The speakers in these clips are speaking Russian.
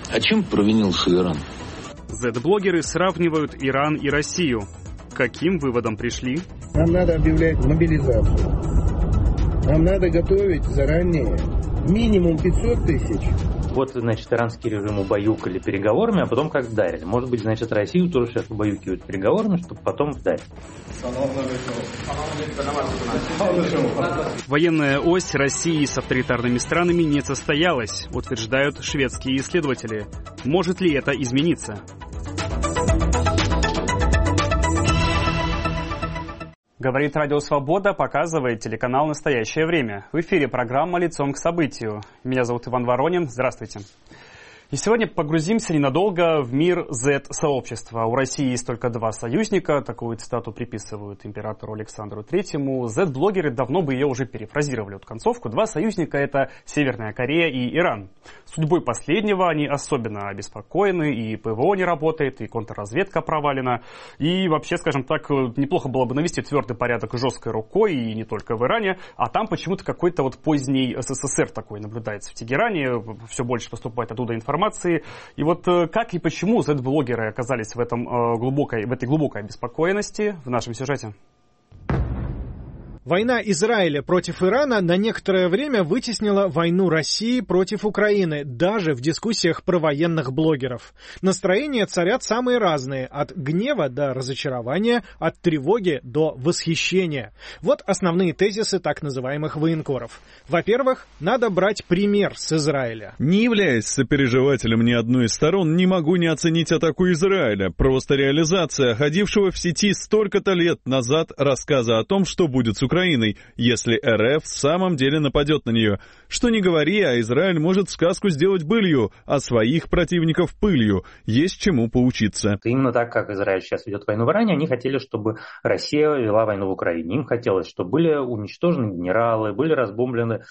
А чем провинился Иран? Z-блогеры сравнивают Иран и Россию. К каким выводам пришли? Нам надо объявлять мобилизацию. Нам надо готовить заранее минимум 500 тысяч. Вот, значит, иранский режим убаюкали переговорами, а потом как вдарили. Может быть, значит, Россию тоже сейчас убаюкивают переговорами, чтобы потом вдарить. Военная ось России с авторитарными странами не состоялась, утверждают шведские исследователи. Может ли это измениться? Говорит Радио Свобода, показывает телеканал «Настоящее время». В эфире программа «Лицом к событию». Меня зовут Иван Воронин. Здравствуйте. И сегодня погрузимся ненадолго в мир Z-сообщества. У России есть только два союзника, такую цитату приписывают императору Александру Третьему. Z-блогеры давно бы ее уже перефразировали, эту концовку. Два союзника — это Северная Корея и Иран. Судьбой последнего они особенно обеспокоены, и ПВО не работает, и контрразведка провалена. И вообще, скажем так, неплохо было бы навести твердый порядок жесткой рукой, и не только в Иране, а там почему-то какой-то вот поздний СССР такой наблюдается в Тегеране, все больше поступает оттуда информации. И вот как и почему Z-блогеры оказались в этой глубокой обеспокоенности, в нашем сюжете. Война Израиля против Ирана на некоторое время вытеснила войну России против Украины, даже в дискуссиях про военных блогеров. Настроения царят самые разные, от гнева до разочарования, от тревоги до восхищения. Вот основные тезисы так называемых военкоров. Во-первых, надо брать пример с Израиля. Не являясь сопереживателем ни одной из сторон, не могу не оценить атаку Израиля. Просто реализация ходившего в сети столько-то лет назад рассказа о том, что будет с Украиной, если РФ в самом деле нападет на нее. Что ни говори, а Израиль может сказку сделать былью, а своих противников пылью. Есть чему поучиться. Именно так, как Израиль сейчас ведет войну в Иране, они хотели, чтобы Россия вела войну в Украине. Им хотелось, чтобы были уничтожены генералы, были разбомблены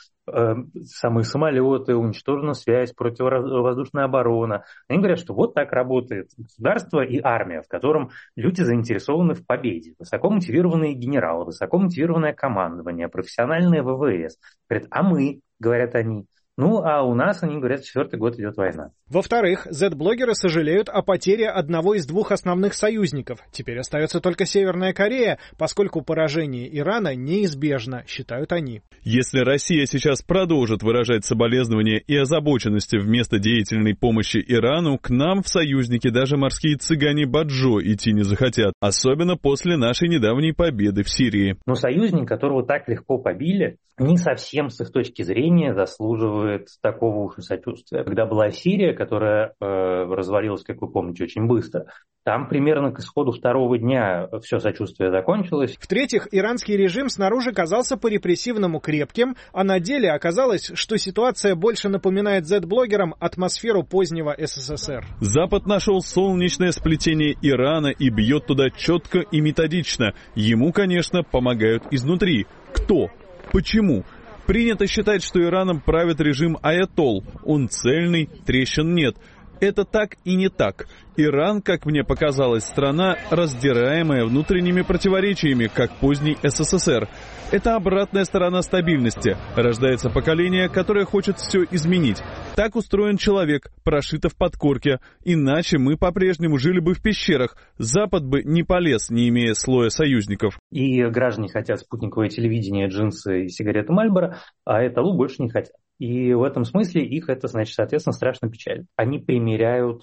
самые самолеты, уничтожена связь, противовоздушная оборона. Они говорят, что вот так работает государство и армия, в котором люди заинтересованы в победе. Высоко мотивированные генералы, высоко мотивированное командование, профессиональные ВВС. Говорят, а мы, говорят они. Ну, а у нас, они говорят, 4-й год идет война. Во-вторых, Z-блогеры сожалеют о потере одного из двух основных союзников. Теперь остается только Северная Корея, поскольку поражение Ирана неизбежно, считают они. Если Россия сейчас продолжит выражать соболезнования и озабоченности вместо деятельной помощи Ирану, к нам в союзники даже морские цыгане Баджо идти не захотят. Особенно после нашей недавней победы в Сирии. Но союзник, которого так легко побили, не совсем с их точки зрения заслуживает такого уж сочувствия. Когда была Сирия, которая развалилась, как вы помните, очень быстро, там примерно к исходу второго дня все сочувствие закончилось. В-третьих, иранский режим снаружи казался по-репрессивному крепким, а на деле оказалось, что ситуация больше напоминает Z-блогерам атмосферу позднего СССР. Запад нашел солнечное сплетение Ирана и бьет туда четко и методично. Ему, конечно, помогают изнутри. Кто? Почему? Принято считать, что Ираном правит режим аятолл. Он цельный, трещин нет. Это так и не так. Иран, как мне показалось, страна, раздираемая внутренними противоречиями, как поздний СССР. Это обратная сторона стабильности. Рождается поколение, которое хочет все изменить. Так устроен человек, прошито в подкорке. Иначе мы по-прежнему жили бы в пещерах. Запад бы не полез, не имея слоя союзников. И граждане хотят спутниковое телевидение, джинсы и сигареты Мальборо, а Айталу больше не хотят. И в этом смысле их это, значит, соответственно, страшно печалит. Они примеряют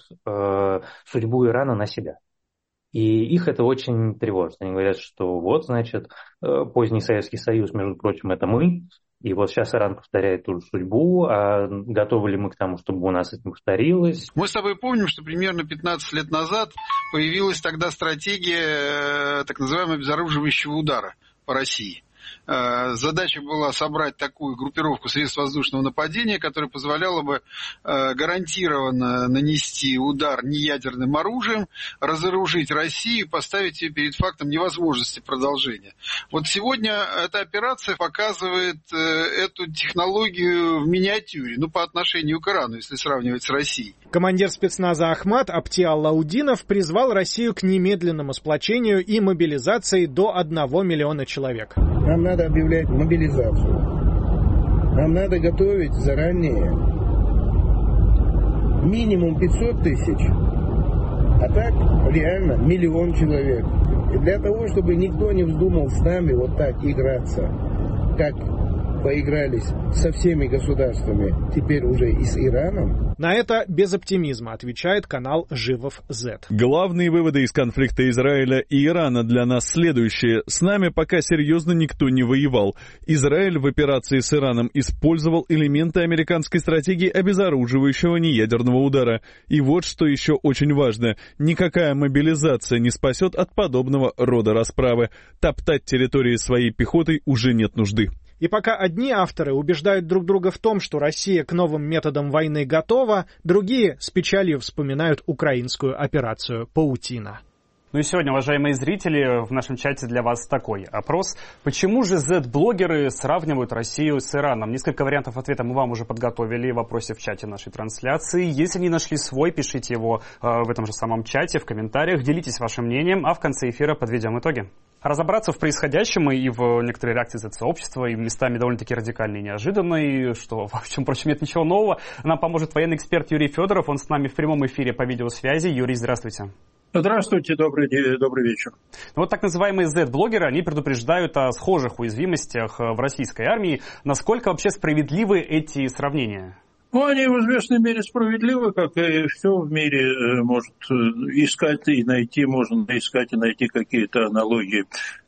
судьбу Ирана на себя. И их это очень тревожит. Они говорят, что вот, значит, поздний Советский Союз, между прочим, это мы. И вот сейчас Иран повторяет ту же судьбу. А готовы ли мы к тому, чтобы у нас это повторилось? Мы с тобой помним, что примерно 15 лет назад появилась тогда стратегия так называемого обезоруживающего удара по России. Задача была собрать такую группировку средств воздушного нападения, которая позволяла бы гарантированно нанести удар неядерным оружием, разоружить Россию и поставить ее перед фактом невозможности продолжения. Вот сегодня эта операция показывает эту технологию в миниатюре, по отношению к Ирану, если сравнивать с Россией. Командир спецназа Ахмад Апти Аллаудинов призвал Россию к немедленному сплочению и мобилизации до 1 миллиона человек. Нам надо объявлять мобилизацию. Нам надо готовить заранее минимум 500 тысяч, а так реально 1 миллион человек. И для того, чтобы никто не вздумал с нами вот так играться, как поигрались со всеми государствами, теперь уже и с Ираном. На это без оптимизма отвечает канал Живов Z. Главные выводы из конфликта Израиля и Ирана для нас следующие. С нами пока серьезно никто не воевал. Израиль в операции с Ираном использовал элементы американской стратегии обезоруживающего неядерного удара. И вот что еще очень важно. Никакая мобилизация не спасет от подобного рода расправы. Топтать территории своей пехотой уже нет нужды. И пока одни авторы убеждают друг друга в том, что Россия к новым методам войны готова, другие с печалью вспоминают украинскую операцию «Паутина». Ну и сегодня, уважаемые зрители, в нашем чате для вас такой опрос. Почему же Z-блогеры сравнивают Россию с Ираном? Несколько вариантов ответа мы вам уже подготовили в вопросе в чате нашей трансляции. Если не нашли свой, пишите его в этом же самом чате, в комментариях, делитесь вашим мнением, а в конце эфира подведем итоги. Разобраться в происходящем и в некоторой реакции Z-сообщества, и местами довольно-таки радикальной и неожиданной, что, в чем, впрочем, нет ничего нового, нам поможет военный эксперт Юрий Федоров. Он с нами в прямом эфире по видеосвязи. Юрий, здравствуйте. Здравствуйте, добрый вечер. Вот так называемые Z-блогеры, они предупреждают о схожих уязвимостях в российской армии. Насколько вообще справедливы эти сравнения? Ну, они в известной мере справедливы, как и все в мире может искать и найти, можно искать и найти какие-то аналогии.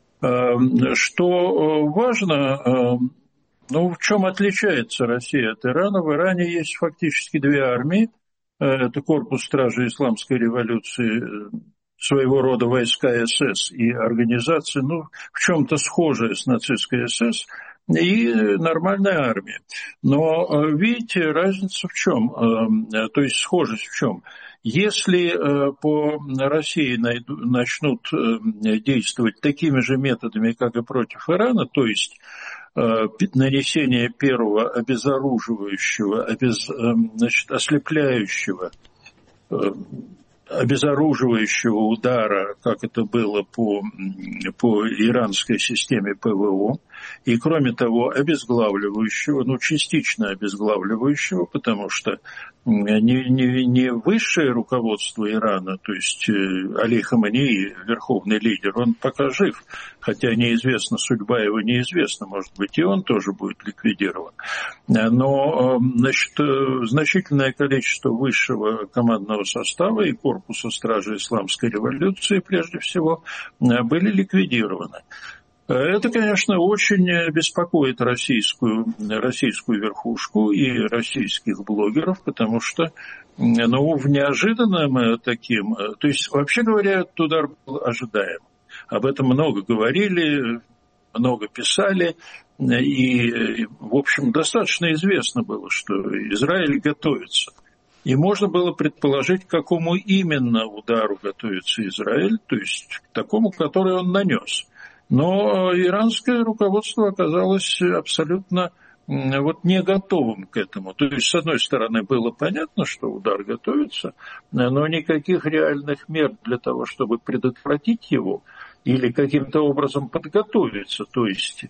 Что важно, в чем отличается Россия от Ирана? В Иране есть фактически две армии. Это корпус стражи Исламской революции, своего рода войска СС и организации, в чем-то схожая с нацистской СС, и нормальная армия. Но видите, разница в чем? То есть схожесть в чем? Если по России начнут действовать такими же методами, как и против Ирана, то есть нанесение первого обезоруживающего, ослепляющего, обезоруживающего удара, как это было по иранской системе ПВО, и, кроме того, обезглавливающего, частично обезглавливающего, потому что не высшее руководство Ирана, то есть Али Хаманеи, верховный лидер, он пока жив, хотя неизвестна судьба его, неизвестна, может быть, и он тоже будет ликвидирован. Но, значительное количество высшего командного состава и корпуса стражи Исламской революции, прежде всего, были ликвидированы. Это, конечно, очень беспокоит российскую верхушку и российских блогеров, потому что в неожиданном таким... То есть, вообще говоря, этот удар был ожидаем. Об этом много говорили, много писали, и, в общем, достаточно известно было, что Израиль готовится. И можно было предположить, к какому именно удару готовится Израиль, то есть к такому, который он нанес. Но иранское руководство оказалось абсолютно не готовым к этому. То есть, с одной стороны, было понятно, что удар готовится, но никаких реальных мер для того, чтобы предотвратить его или каким-то образом подготовиться, то есть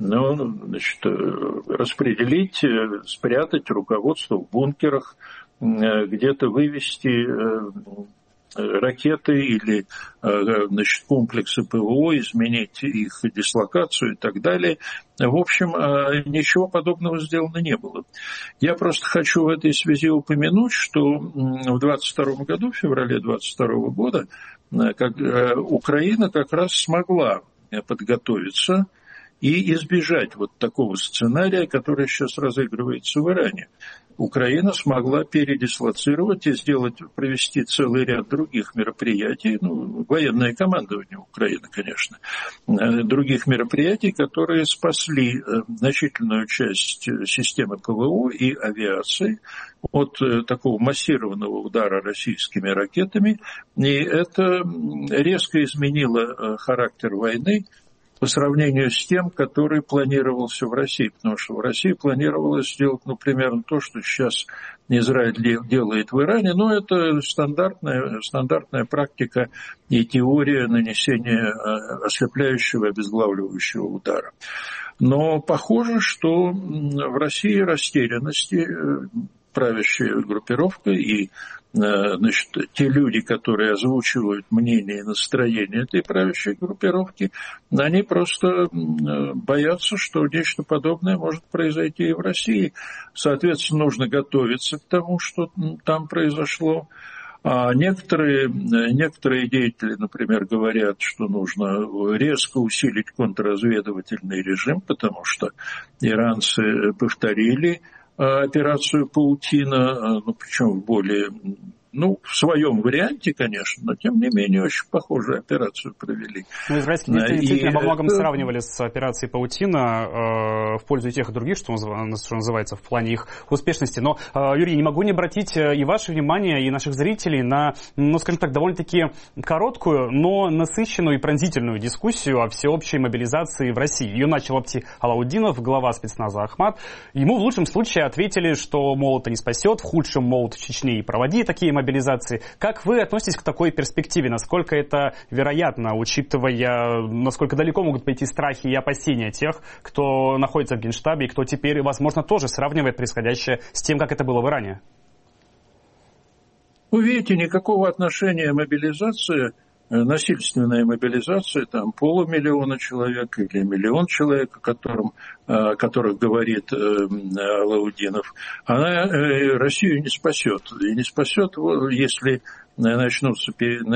распределить, спрятать руководство в бункерах, где-то вывести ракеты или комплексы ПВО, изменить их дислокацию и так далее. В общем, ничего подобного сделано не было. Я просто хочу в этой связи упомянуть, что в 22 году, в феврале 22 года, Украина как раз смогла подготовиться и избежать такого сценария, который сейчас разыгрывается в Иране. Украина смогла передислоцировать и провести целый ряд других мероприятий, военное командование Украины, конечно, других мероприятий, которые спасли значительную часть системы ПВО и авиации от такого массированного удара российскими ракетами, и это резко изменило характер войны по сравнению с тем, который планировался в России, потому что в России планировалось сделать, примерно то, что сейчас Израиль делает в Иране, но это стандартная практика и теория нанесения ослепляющего, обезглавливающего удара. Но похоже, что в России растерянности правящая группировка и значит, те люди, которые озвучивают мнение и настроение этой правящей группировки, они просто боятся, что нечто подобное может произойти и в России. Соответственно, нужно готовиться к тому, что там произошло. А некоторые деятели, например, говорят, что нужно резко усилить контрразведывательный режим, потому что иранцы повторили операцию «Паутина», причем в более, в своем варианте, конечно, но тем не менее очень похожую операцию провели. Израильские действительно во многом сравнивали с операцией «Паутина» в пользу тех и других, что называется, в плане их успешности. Но, Юрий, не могу не обратить и ваше внимание, и наших зрителей на, скажем так, довольно-таки короткую, но насыщенную и пронзительную дискуссию о всеобщей мобилизации в России. Ее начал Абти Алаудинов, глава спецназа Ахмат. Ему в лучшем случае ответили, что, мол, это не спасет, в худшем, мол, в Чечне и проводи такие мобилизации. Как вы относитесь к такой перспективе? Насколько это вероятно, учитывая, насколько далеко могут пойти страхи и опасения тех, кто находится в Генштабе и кто теперь, возможно, тоже сравнивает происходящее с тем, как это было в Иране? Вы видите, никакого отношения мобилизации, насильственная мобилизация, там 500 000 человек или 1 миллион человек, о которых говорит Алаудинов, она Россию не спасет. И не спасет, если начнутся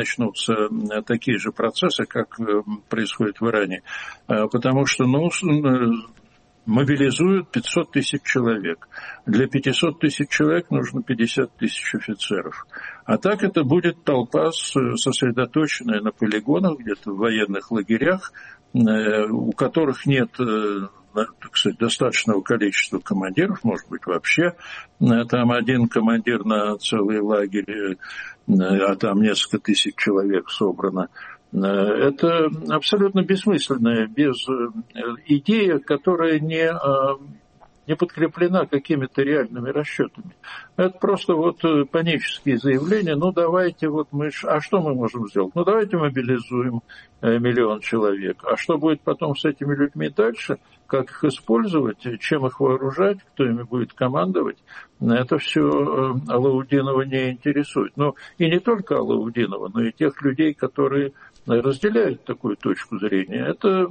такие же процессы, как происходит в Иране. Потому что, мобилизуют 500 000 человек. Для 500 000 человек нужно 50 000 офицеров. А так это будет толпа, сосредоточенная на полигонах, где-то в военных лагерях, у которых нет, так сказать, достаточного количества командиров, может быть, вообще там один командир на целый лагерь, а там несколько тысяч человек собрано. Это абсолютно бессмысленная идея, которая не подкреплена какими-то реальными расчетами. Это просто панические заявления. Давайте а что мы можем сделать? Давайте мобилизуем 1 миллион человек. А что будет потом с этими людьми дальше? Как их использовать? Чем их вооружать? Кто ими будет командовать? Это все Алаудинова не интересует. И не только Алаудинова, но и тех людей, которые разделяют такую точку зрения. Это,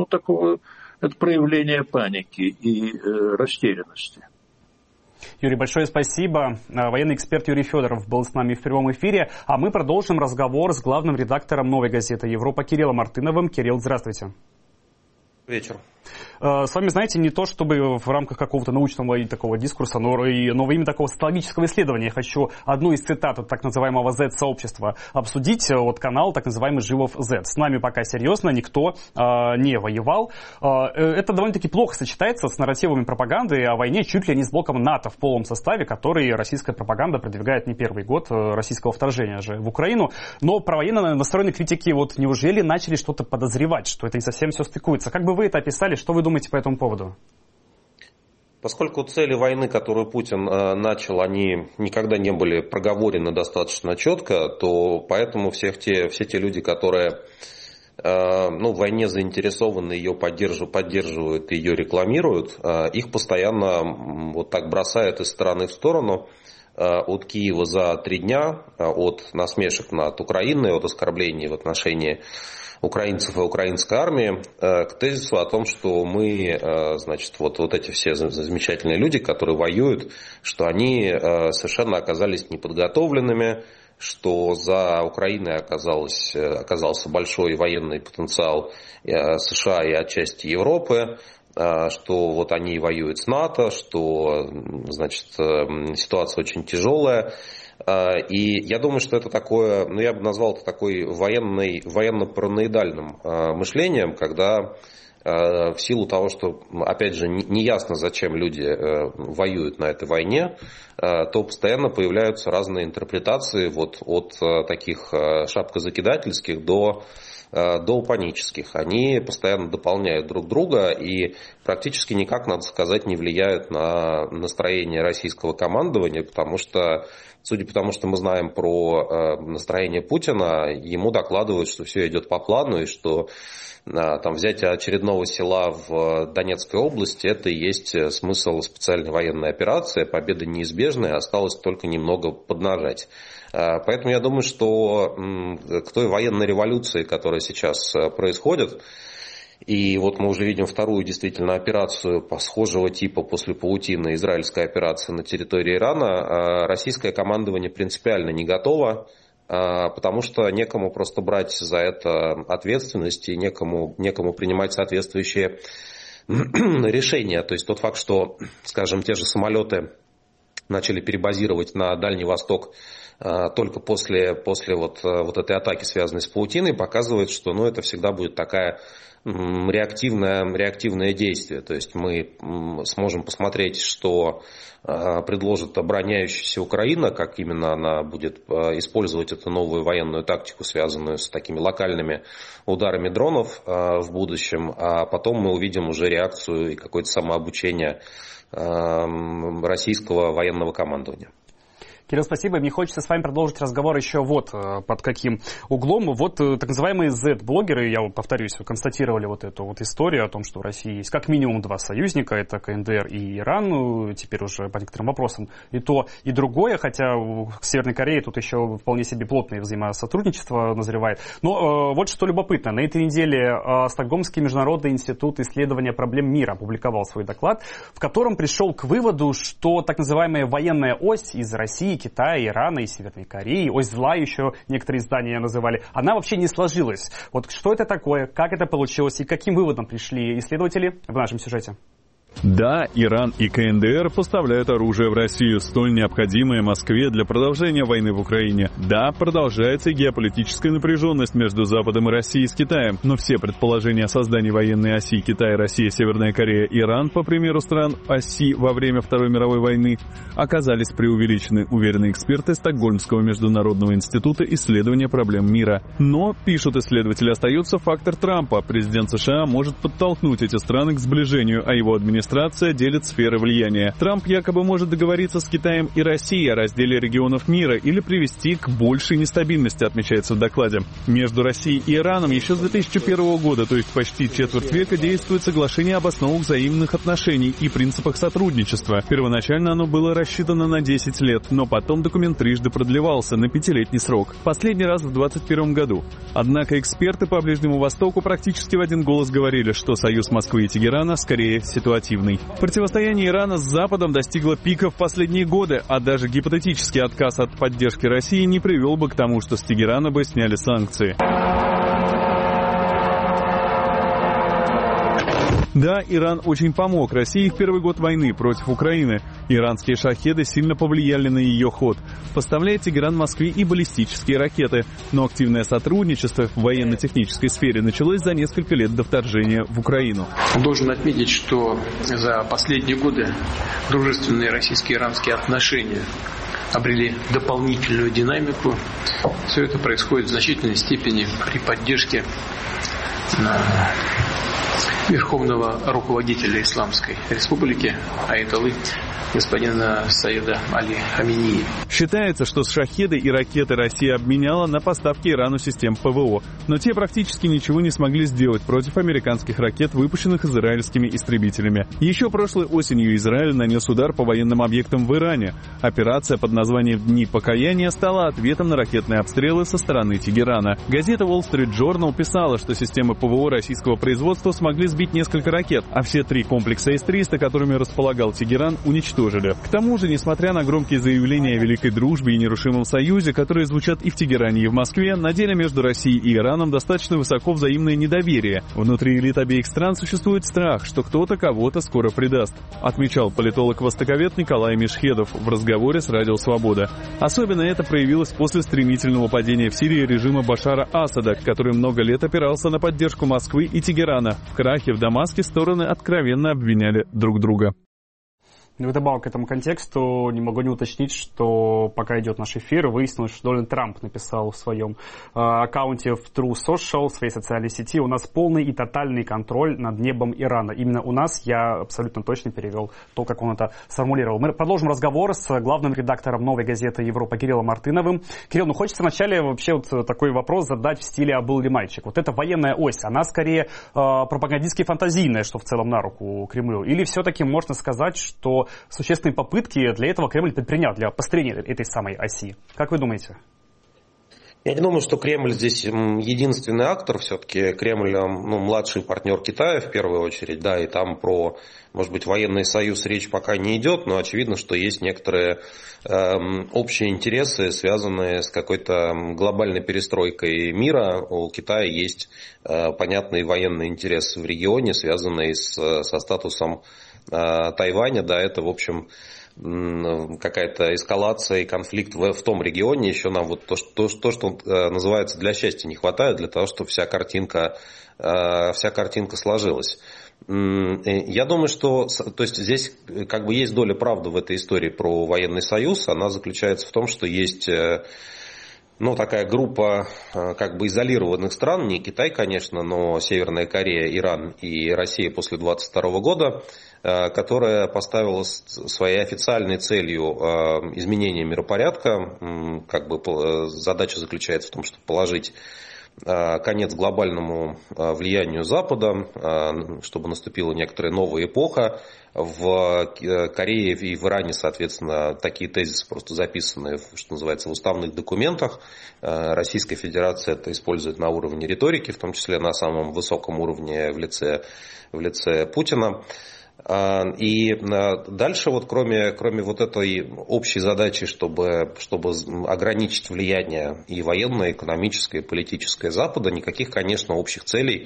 это проявление паники и растерянности. Юрий, большое спасибо. Военный эксперт Юрий Федоров был с нами в прямом эфире. А мы продолжим разговор с главным редактором «Новой газеты Европа» Кириллом Мартыновым. Кирилл, здравствуйте. Вечер. С вами, знаете, не то чтобы в рамках какого-то научного и такого дискурса, но во имя такого социологического исследования я хочу одну из цитат от так называемого Z-сообщества обсудить. Канал так называемый «Живов Z». С нами пока серьезно никто не воевал. Это довольно-таки плохо сочетается с нарративами пропаганды о войне чуть ли не с блоком НАТО в полном составе, который российская пропаганда продвигает не первый год российского вторжения же в Украину. Но про военно настроенные критики неужели начали что-то подозревать, что это не совсем все стыкуется? Как бы вы это описали? Что вы думаете по этому поводу? Поскольку цели войны, которую Путин начал, они никогда не были проговорены достаточно четко, то поэтому все те люди, которые в войне заинтересованы, ее поддерживают, ее рекламируют, их постоянно так бросают из стороны в сторону. От Киева за 3 дня, от насмешек над Украиной, от оскорблений в отношении украинцев и украинской армии, к тезису о том, что мы, эти все замечательные люди, которые воюют, что они совершенно оказались неподготовленными, что за Украиной оказался большой военный потенциал США и отчасти Европы, что они воюют с НАТО, что, ситуация очень тяжелая. И я думаю, что это такое, я бы назвал это такой военно-параноидальным мышлением, когда в силу того, что, опять же, не ясно, зачем люди воюют на этой войне, то постоянно появляются разные интерпретации от таких шапкозакидательских до панических. Они постоянно дополняют друг друга и практически никак, надо сказать, не влияют на настроение российского командования, потому что судя по тому, что мы знаем про настроение Путина, ему докладывают, что все идет по плану и что там взятие очередного села в Донецкой области – это и есть смысл специальной военной операции. Победа неизбежная, осталось только немного поднажать. Поэтому я думаю, что к той военной революции, которая сейчас происходит, и вот мы уже видим вторую действительно операцию по схожего типа после паутины, израильская операция на территории Ирана, российское командование принципиально не готово, потому что некому просто брать за это ответственность и некому принимать соответствующие решения. То есть тот факт, что, скажем, те же самолеты начали перебазировать на Дальний Восток только после вот этой атаки, связанной с паутиной, показывает, что это всегда будет такая реактивное действие. То есть мы сможем посмотреть, что предложит обороняющаяся Украина, как именно она будет использовать эту новую военную тактику, связанную с такими локальными ударами дронов в будущем, а потом мы увидим уже реакцию и какое-то самообучение российского военного командования. Кирилл, спасибо. Мне хочется с вами продолжить разговор еще под каким углом. Так называемые Z-блогеры, я повторюсь, констатировали эту историю о том, что в России есть как минимум два союзника, это КНДР и Иран, теперь уже по некоторым вопросам и то, и другое, хотя в Северной Корее тут еще вполне себе плотное взаимосотрудничество назревает. Но вот что любопытно, на этой неделе Стокгольмский международный институт исследования проблем мира опубликовал свой доклад, в котором пришел к выводу, что так называемая военная ось из России, Китая, Ирана и Северной Кореи, ось зла еще некоторые издания называли, она вообще не сложилась. Вот что это такое, как это получилось и к каким выводам пришли исследователи в нашем сюжете? Да, Иран и КНДР поставляют оружие в Россию, столь необходимое Москве для продолжения войны в Украине. Да, продолжается геополитическая напряженность между Западом и Россией с Китаем, но все предположения о создании военной оси Китай, Россия, Северная Корея, Иран, по примеру стран оси во время Второй мировой войны, оказались преувеличены, уверены эксперты Стокгольмского международного института исследования проблем мира. Но, пишут исследователи, остается фактор Трампа. Президент США может подтолкнуть эти страны к сближению, а его администрация делит сферы влияния. Трамп якобы может договориться с Китаем и Россией о разделе регионов мира или привести к большей нестабильности, отмечается в докладе. Между Россией и Ираном еще с 2001 года, то есть почти четверть века, действует соглашение об основах взаимных отношений и принципах сотрудничества. Первоначально оно было рассчитано на 10 лет, но потом документ трижды продлевался на 5-летний срок. Последний раз в 2021 году. Однако эксперты по Ближнему Востоку практически в один голос говорили, что союз Москвы и Тегерана скорее ситуативный. Противостояние Ирана с Западом достигло пика в последние годы, а даже гипотетический отказ от поддержки России не привел бы к тому, что с Тегерана бы сняли санкции. Да, Иран очень помог России в первый год войны против Украины. Иранские шахеды сильно повлияли на ее ход. Поставляет Тегеран Москве и баллистические ракеты. Но активное сотрудничество в военно-технической сфере началось за несколько лет до вторжения в Украину. Должен отметить, что за последние годы дружественные российско-иранские отношения обрели дополнительную динамику. Все это происходит в значительной степени при поддержке верховного руководителя Исламской Республики Аятоллы господина Саида Али Хаминеи. Считается, что шахеды и ракеты Россия обменяла на поставки Ирану систем ПВО, но те практически ничего не смогли сделать против американских ракет, выпущенных израильскими истребителями. Еще прошлой осенью Израиль нанес удар по военным объектам в Иране. Операция под названием «Дни покаяния» стала ответом на ракетные обстрелы со стороны Тегерана. Газета Wall Street Journal писала, что системы ПВО российского производства смогли сбить несколько ракет, а все 3 комплекса С-300, которыми располагал Тегеран, уничтожили. К тому же, несмотря на громкие заявления о великой дружбе и нерушимом союзе, которые звучат и в Тегеране, и в Москве, на деле между Россией и Ираном достаточно высоко взаимное недоверие. Внутри элит обеих стран существует страх, что кто-то кого-то скоро предаст, отмечал политолог-востоковед Николай Мешхедов в разговоре с Радио Свобода. Особенно это проявилось после стремительного падения в Сирии режима Башара Асада, который много лет опирался на поддержку Москвы и Тегерана. В крахе в Дамаске стороны откровенно обвиняли друг друга. Вдобавок к этому контексту не могу не уточнить, что пока идет наш эфир, выяснилось, что Дональд Трамп написал в своем аккаунте в True Social, в своей социальной сети: у нас полный и тотальный контроль над небом Ирана. Именно у нас, я абсолютно точно перевел то, как он это сформулировал. Мы продолжим разговор с главным редактором «Новой газеты Европа» Кириллом Мартыновым. Кирилл, хочется вначале вообще вот такой вопрос задать в стиле «А был ли мальчик?». Вот эта военная ось, она скорее пропагандистски фантазийная, что в целом на руку Кремлю? Или все-таки можно сказать, что существенные попытки для этого Кремль предпринял, для построения этой самой оси? Как вы думаете? Я не думаю, что Кремль здесь единственный актор. Все-таки Кремль младший партнер Китая в первую очередь, да, и там про, может быть, военный союз речь пока не идет, но очевидно, что есть некоторые общие интересы, связанные с какой-то глобальной перестройкой мира. У Китая есть понятные военные интересы в регионе, связанные со статусом Тайваня, да, это, в общем, какая-то эскалация и конфликт в том регионе. Еще нам вот то, что называется, для счастья не хватает, для того, чтобы вся картинка сложилась. Я думаю, что то есть здесь как бы есть доля правды в этой истории про военный союз. Она заключается в том, что есть такая группа как бы изолированных стран, не Китай, конечно, но Северная Корея, Иран и Россия после 2022 года, которая поставила своей официальной целью изменение миропорядка. Как бы задача заключается в том, чтобы положить конец глобальному влиянию Запада, чтобы наступила некоторая новая эпоха. В Корее и в Иране, соответственно, такие тезисы просто записаны, что называется, в уставных документах. Российская Федерация это использует на уровне риторики, в том числе на самом высоком уровне в лице Путина. И дальше, вот кроме вот этой общей задачи, чтобы ограничить влияние и военное, и экономическое, и политическое Запада, никаких, конечно, общих целей,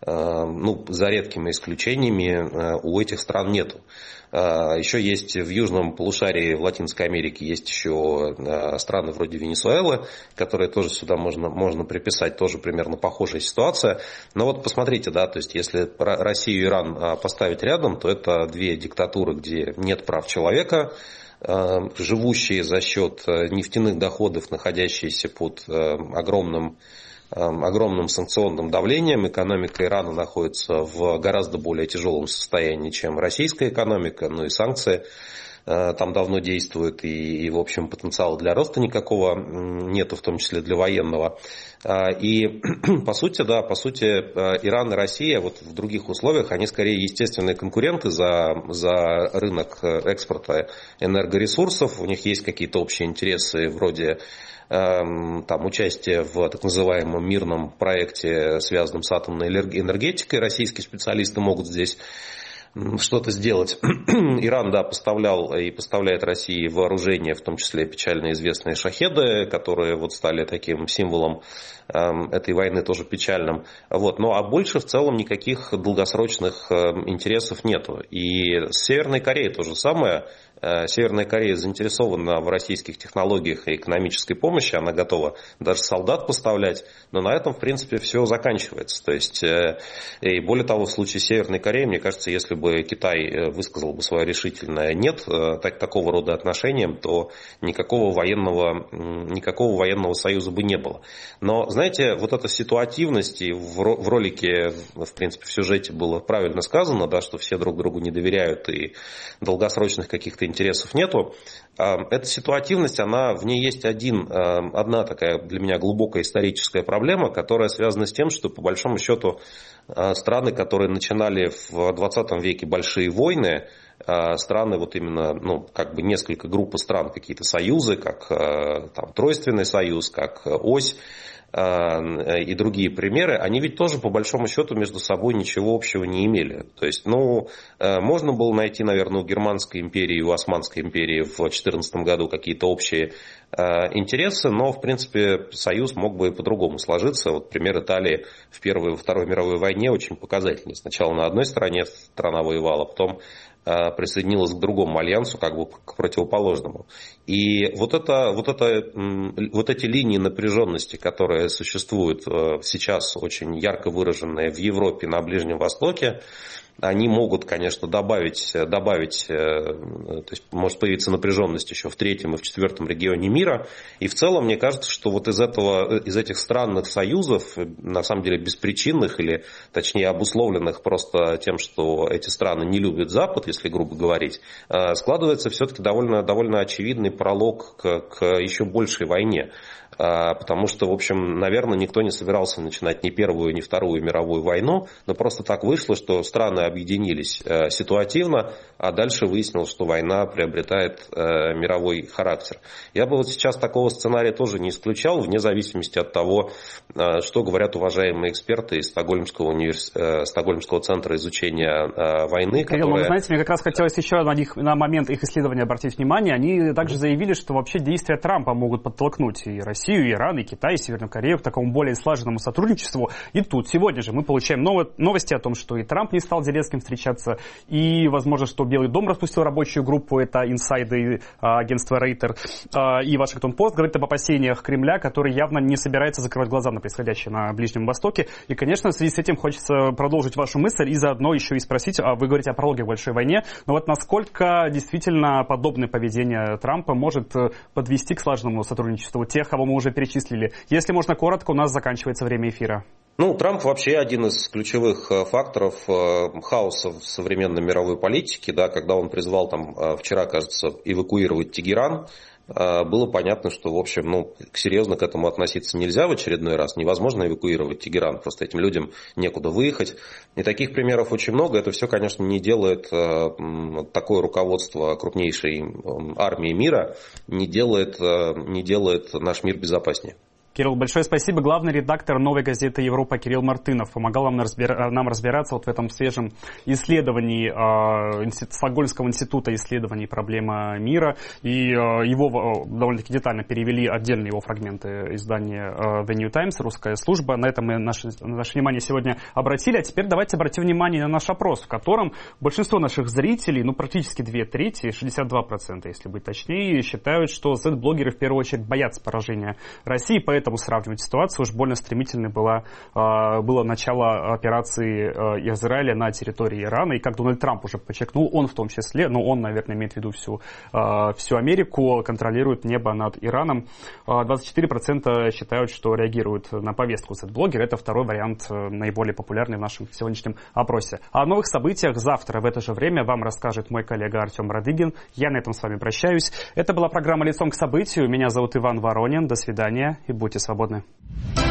за редкими исключениями, у этих стран нету. Еще есть в южном полушарии, в Латинской Америке, есть еще страны вроде Венесуэлы, которые тоже сюда можно приписать, тоже примерно похожая ситуация. Но вот посмотрите, да, то есть если Россию и Иран поставить рядом, то это две диктатуры, где нет прав человека, живущие за счет нефтяных доходов, находящиеся под огромным санкционным давлением. Экономика Ирана находится в гораздо более тяжелом состоянии, чем российская экономика. Ну и санкции там давно действуют, и в общем, потенциала для роста никакого нету, в том числе для военного. И по сути, Иран и Россия вот в других условиях, они скорее естественные конкуренты за рынок экспорта энергоресурсов. У них есть какие-то общие интересы вроде участие в так называемом мирном проекте, связанном с атомной энергетикой. Российские специалисты могут здесь что-то сделать. Иран, да, поставлял и поставляет России вооружение, в том числе печально известные шахеды, которые вот стали таким символом этой войны, тоже печальным. Вот. Ну а больше в целом никаких долгосрочных интересов нету. И с Северной Кореей то же самое. Северная Корея заинтересована в российских технологиях и экономической помощи, она готова даже солдат поставлять, но на этом, в принципе, все заканчивается. То есть, и более того, в случае Северной Кореи, мне кажется, если бы Китай высказал бы свое решительное «нет» такого рода отношениям, то никакого военного союза бы не было. Но, знаете, вот эта ситуативность, и в ролике, в принципе, в сюжете было правильно сказано, да, что все друг другу не доверяют и долгосрочных каких-то интересов нету. Эта ситуативность, в ней есть одна такая для меня глубокая историческая проблема, которая связана с тем, что по большому счету страны, которые начинали в 20 веке большие войны, страны вот именно, несколько групп стран, какие-то союзы, как Тройственный союз, как ось, и другие примеры, они ведь тоже по большому счету между собой ничего общего не имели. То есть, можно было найти, наверное, у Германской империи и у Османской империи в 2014 году какие-то общие интересы, но, в принципе, союз мог бы и по-другому сложиться. Вот пример Италии в Первой и Второй мировой войне очень показательный. Сначала на одной стороне страна воевала, потом присоединилась к другому альянсу, как бы к противоположному. И вот эти линии напряженности, которые существуют сейчас, очень ярко выраженные в Европе, на Ближнем Востоке, они могут, конечно, добавить, то есть может появиться напряженность еще в 3-м и в 4-м регионе мира. И в целом, мне кажется, что вот из этих странных союзов, на самом деле беспричинных или, точнее, обусловленных просто тем, что эти страны не любят Запад, если грубо говорить, складывается все-таки довольно очевидный пролог к еще большей войне. Потому что, в общем, наверное, никто не собирался начинать ни Первую, ни Вторую мировую войну, но просто так вышло, что страны объединились ситуативно, а дальше выяснилось, что война приобретает мировой характер. Я бы вот сейчас такого сценария тоже не исключал, вне зависимости от того, что говорят уважаемые эксперты из Стокгольмского центра изучения войны. Кирилл, вы знаете, мне как раз хотелось еще на момент их исследования обратить внимание. Они также заявили, что вообще действия Трампа могут подтолкнуть и Россию, и Иран, и Китай, и Северную Корею к такому более слаженному сотрудничеству. И тут сегодня же мы получаем новости о том, что и Трамп не стал с Зеленским встречаться, и, возможно, что Белый дом распустил рабочую группу, это инсайды агентства Рейтер, и Вашингтон-Пост говорит об опасениях Кремля, который явно не собирается закрывать глаза на происходящее на Ближнем Востоке. И, конечно, в связи с этим хочется продолжить вашу мысль и заодно еще и спросить, вы говорите о прологе в большой войне, но вот насколько действительно подобное поведение Трампа может подвести к слаженному сотрудничеству тех, кого мы уже перечислили. Если можно коротко, у нас заканчивается время эфира. Трамп вообще один из ключевых факторов хаоса в современной мировой политике, да, когда он призвал вчера, кажется, эвакуировать Тегеран. Было понятно, что, в общем, серьезно к этому относиться нельзя в очередной раз. Невозможно эвакуировать Тегеран, просто этим людям некуда выехать. И таких примеров очень много. Это все, конечно, не делает такое руководство крупнейшей армии мира, не делает наш мир безопаснее. Кирилл, большое спасибо. Главный редактор «Новой газеты Европа» Кирилл Мартынов помогал нам разбираться вот в этом свежем исследовании Стокгольмского института исследований проблемы мира. И его довольно-таки детально перевели отдельные его фрагменты издания The New Times, русская служба. На этом мы наше внимание сегодня обратили. А теперь давайте обратим внимание на наш опрос, в котором большинство наших зрителей, практически 2/3, 62%, если быть точнее, считают, что Z-блогеры в первую очередь боятся поражения России, поэтому сравнивать ситуацию уж больно стремительной было начало операции Израиля на территории Ирана. И как Дональд Трамп уже подчеркнул, он в том числе, но он, наверное, имеет в виду всю Америку, контролирует небо над Ираном. 24% считают, что реагируют на повестку Z-блогера. Это второй вариант, наиболее популярный в нашем сегодняшнем опросе. О новых событиях завтра в это же время вам расскажет мой коллега Артем Радыгин. Я на этом с вами прощаюсь. Это была программа «Лицом к событию». Меня зовут Иван Воронин. До свидания и будьте свободны.